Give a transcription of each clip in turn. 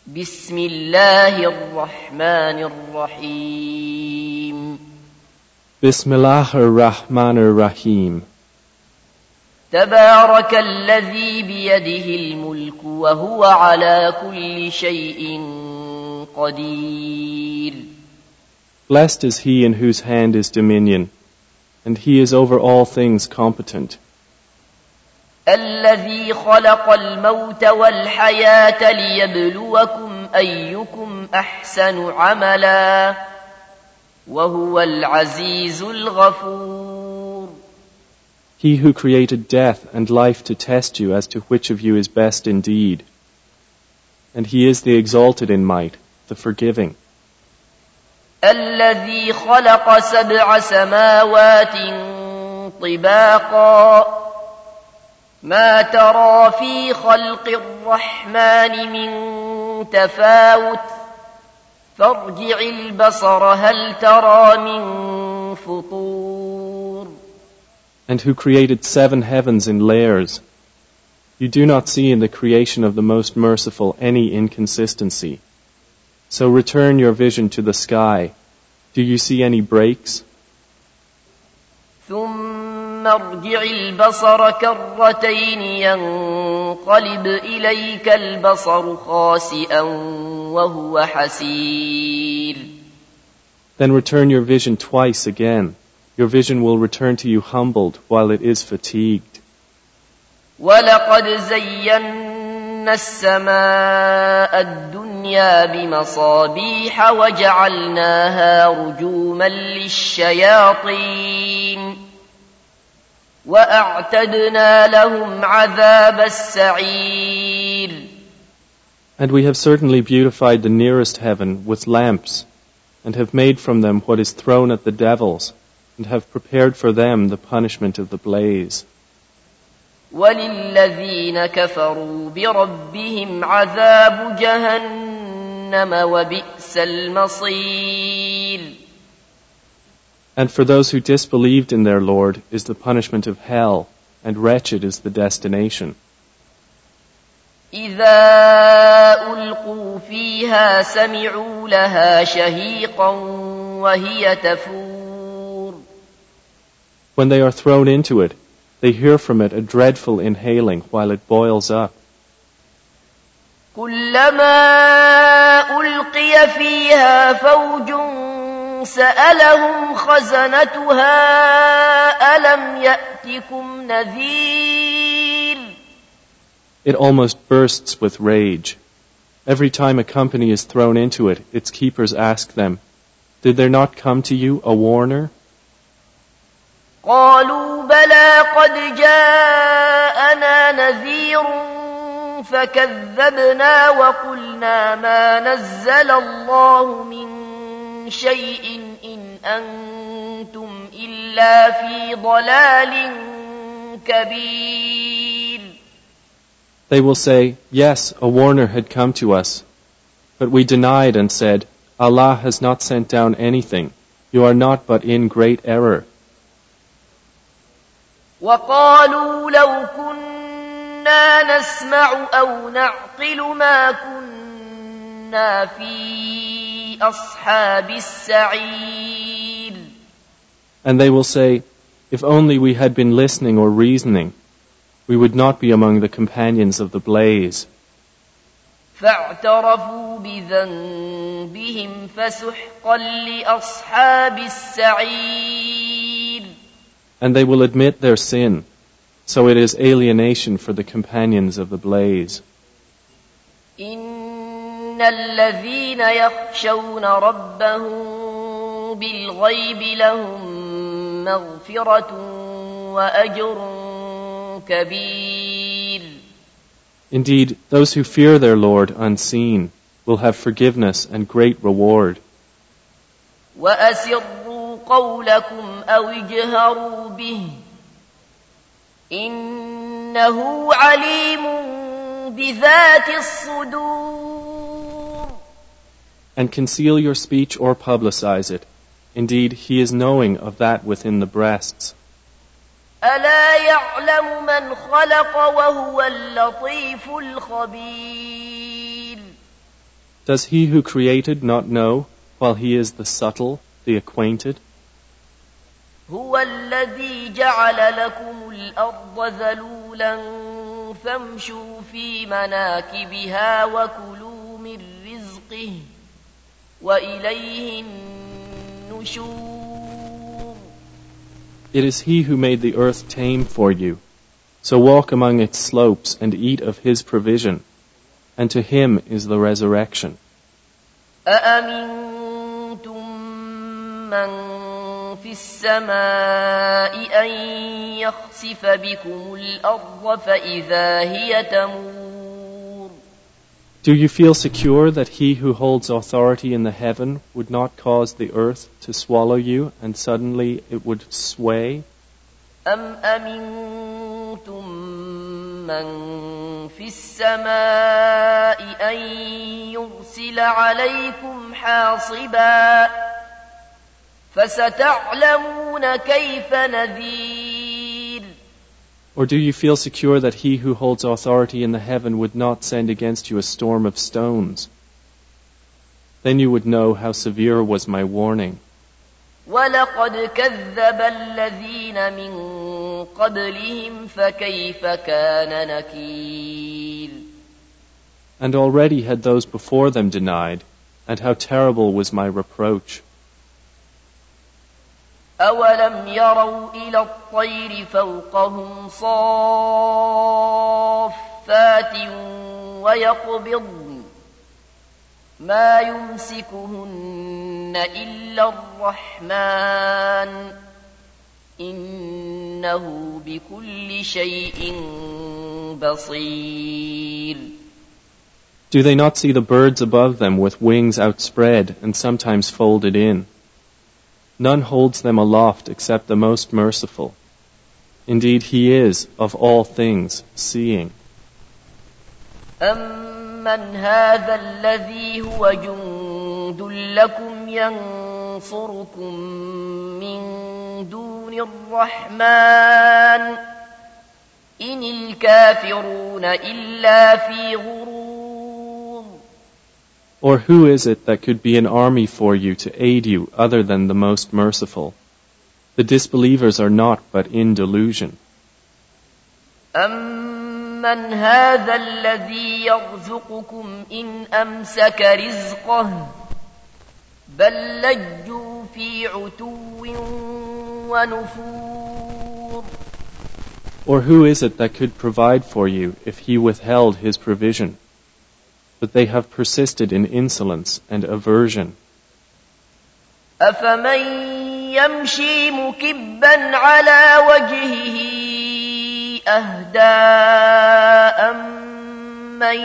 بسم الله الرحمن الرحيم بسم الله الرحمن الرحيم تبارك الذي بيده الملك وهو على كل شيء قدير. Blessed is he in whose hand is dominion, and he is over all things competent. الذي خلق الموت والحياة ليبلوكم أيكم أحسن عملا وهو العزيز الغفور. He who created death and life to test you as to which of you is best indeed. And he is the exalted in might, the forgiving. الذي خلق 7 سماوات طباقا ما ترى في خلق الرحمن من تفاوت فارجع البصر هل ترى من فطور. And who created 7 heavens in layers. You do not see in the creation of the Most Merciful any inconsistency. So return your vision to the sky. Do you see any breaks? ثم ارجع البصر كرتين ينقلب إليك البصر خاسئا وهو حسير. Then return your vision twice again. Your vision will return to you humbled while it is fatigued. وَلَقَدْ زَيَّنَّا السَّمَاءَ الدُّنْيَا بِمَصَابِيحَ وَجَعَلْنَاهَا رُجُومًا لِلشَّيَاطِينِ وَأَعْتَدْنَا لَهُمْ عَذَابَ السَّعِيرِ. And we have certainly beautified the nearest heaven with lamps, and have made from them what is thrown at the devils, and have prepared for them the punishment of the blaze. وَلِلَّذِينَ كَفَرُوا بِرَبِّهِمْ عَذَابُ جَهَنَّمَ وَبِئْسَ الْمَصِيرُ. And for those who disbelieved in their Lord is the punishment of hell, and wretched is the destination. إِذَا أُلْقُوا فِيهَا سَمِعُوا لَهَا شَهِيقًا وَهِيَ تَفُورُ. When they are thrown into it, they hear from it a dreadful inhaling while it boils up. كُلَّمَا أُلْقِيَ فِيهَا فَوْجٌ سَأَلَهُمْ خَزَنَتُهَا أَلَمْ يَأْتِكُمْ نَذِيرٌ. It almost bursts with rage. Every time a company is thrown into it, its keepers ask them, "Did there not come to you a warner?" قالوا بلى قد جاءنا نذير فكذبنا وقلنا ما نزل الله من شيء إن أنتم إلا في ضلال كبير. They will say, "Yes, a warner had come to us." But we denied and said, "Allah has not sent down anything. You are not but in great error." وقالوا لو كنا نسمع أو نعقل ما كنا في أصحاب السعير. And they will say, "If only we had been listening or reasoning, we would not be among the companions of the blaze." فاعترفوا بذنبهم فسحقا لأصحاب السعير. And they will admit their sin, so it is alienation for the companions of the blaze. إن الذين يخشون ربهم بالغيب لهم مغفرة وأجر كبير. Indeed, those who fear their Lord unseen will have forgiveness and great reward. وأسروا قولكم أو اجهروا به إنه عليم بذات الصدور. And conceal your speech or publicize it. Indeed, He is knowing of that within the breasts. ألا يعلم من خلق وهو اللطيف الخبير. Does he who created not know, while he is the subtle, the acquainted? هو الذي جعل لكم الأرض ذلولا فامشوا في مناكبها وكلوا من رزقه وإليه النشور. It is he who made the earth tame for you. So walk among its slopes and eat of his provision, and to him is the resurrection. أأمنتم من في السماء أن يخسف بكم الأرض فإذا هي تمور. Do you feel secure that he who holds authority in the heaven would not cause the earth to swallow you and suddenly it would sway? أم أمنتم من في السماء أن يرسل عليكم حاصبا فستعلمون كيف نذير. Or do you feel secure that he who holds authority in the heaven would not send against you a storm of stones? Then you would know how severe was my warning. وَلَقَدْ كَذَّبَ الَّذِينَ مِن قَبْلِهِمْ فَكَيْفَ كَانَ نَكِيرِ. And already had those before them denied, and how terrible was my reproach. أَوَلَمْ يَرَوْا إِلَى الطَّيْرِ فَوْقَهُمْ صَافَّاتٍ وَيَقْبِضْنَ مَا يُمْسِكُهُنَّ إِلَّا الرَّحْمَنُ إِنَّهُ بِكُلِّ شَيْءٍ بَصِيرٌ. Do they not see the birds above them with wings outspread and sometimes folded in? None holds them aloft except the most merciful. Indeed, he is, of all things, seeing. أَمَّنْ هَذَا الَّذِي هُوَ جُندٌ لَكُمْ يَنصُرُكُم مِّن دُونِ الرَّحْمَنِ إِنِ الْكَافِرُونَ إِلَّا فِي غُرُورٍ. Or who is it that could be an army for you to aid you other than the most merciful? The disbelievers are not but in delusion. أَمَّنْ هَذَا الَّذِي يَرْزُقُكُمْ إِنْ أَمْسَكَ رِزْقَهُ بَل لَّجُّوا فِي عُتُوٍّ وَنُفُورٍ. Or who is it that could provide for you if he withheld his provision? But they have persisted in insolence and aversion. أَفَمَن يَمْشِي مُكِبًّا عَلَى وَجْهِهِ أَهْدَىٰ أَمَّن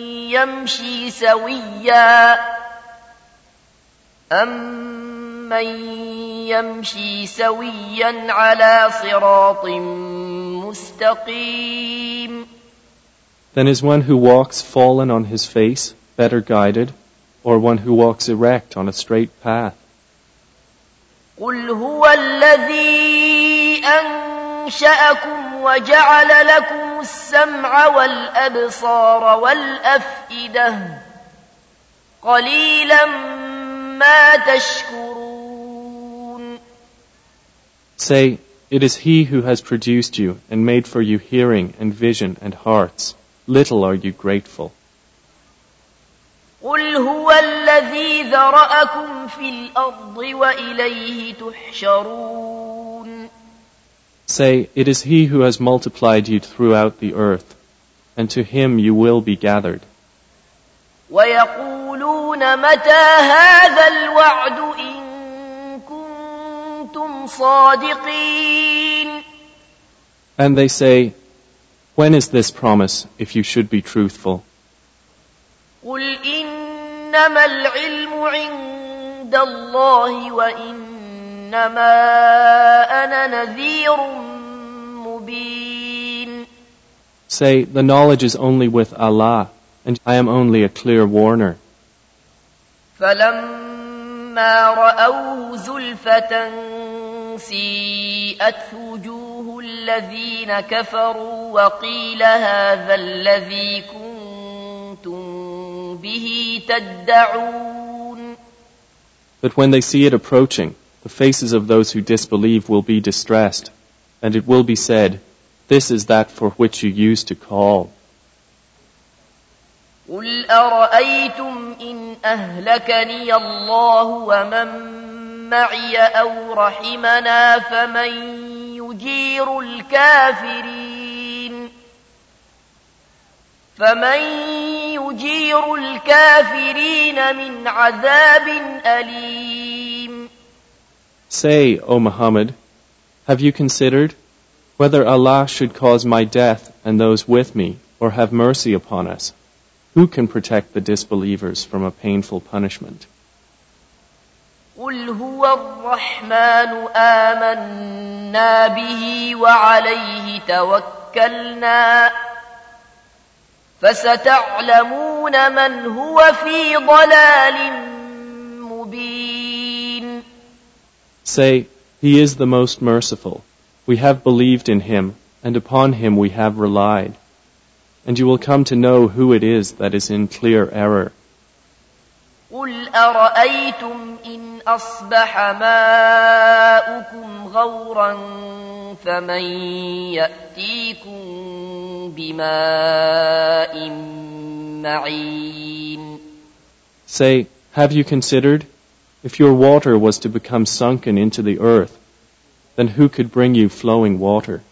يَمْشِي سَوِيًّا عَلَى صِرَاطٍ مُّسْتَقِيمٍ. Then is one who walks fallen on his face better guided, or one who walks erect on a straight path? قُلْ هُوَ الَّذِي أَنشَأَكُمْ وَجَعَلَ لَكُمُ السَّمْعَ وَالْأَبْصَارَ وَالْأَفْئِدَةَ قَلِيلًا مَا تَشْكُرُونَ. Say, it is he who has produced you and made for you hearing and vision and hearts. Little are you grateful. قُلْ هُوَ الَّذِي ذَرَأَكُمْ فِي الْأَرْضِ وَإِلَيْهِ تُحْشَرُونَ. Say, it is he who has multiplied you throughout the earth, and to him you will be gathered. وَيَقُولُونَ مَتَى هَذَا الْوَعْدُ إِن كُنتُمْ صَادِقِينَ. And they say, when is this promise, if you should be truthful? قُلْ إِنَّمَا الْعِلْمُ عِندَ اللَّهِ وَإِنَّمَا أَنَا نَذِيرٌ مُبِينٌ. Say, the knowledge is only with Allah, and I am only a clear warner. فَلَمَّا رَأَوْهُ زُلْفَةً سِيئَتْ وُجُوهُ الَّذِينَ كَفَرُوا وَقِيلَ هَذَا الَّذِي كُنتُم به تدعون. But when they see it approaching, the faces of those who disbelieve will be distressed, and it will be said, "This is that for which you used to call." قل أرأيتم إن أهلكني الله ومن معي أو رحمنا فمن يجير الكافرين من عذاب أليم. Say, O Muhammad, have you considered whether Allah should cause my death and those with me, or have mercy upon us? Who can protect the disbelievers from a painful punishment? قل هو الرحمن آمنا به وعليه توكلنا فستعلمون من هو في ضلال مبين. Say, He is the most merciful. We have believed in Him, and upon Him we have relied. And you will come to know who it is that is in clear error. قل أرأيتم إن أصبح ماؤكم غورا فمن يأتيكم بماء معين. Say, have you considered, if your water was to become sunken into the earth, then who could bring you flowing water?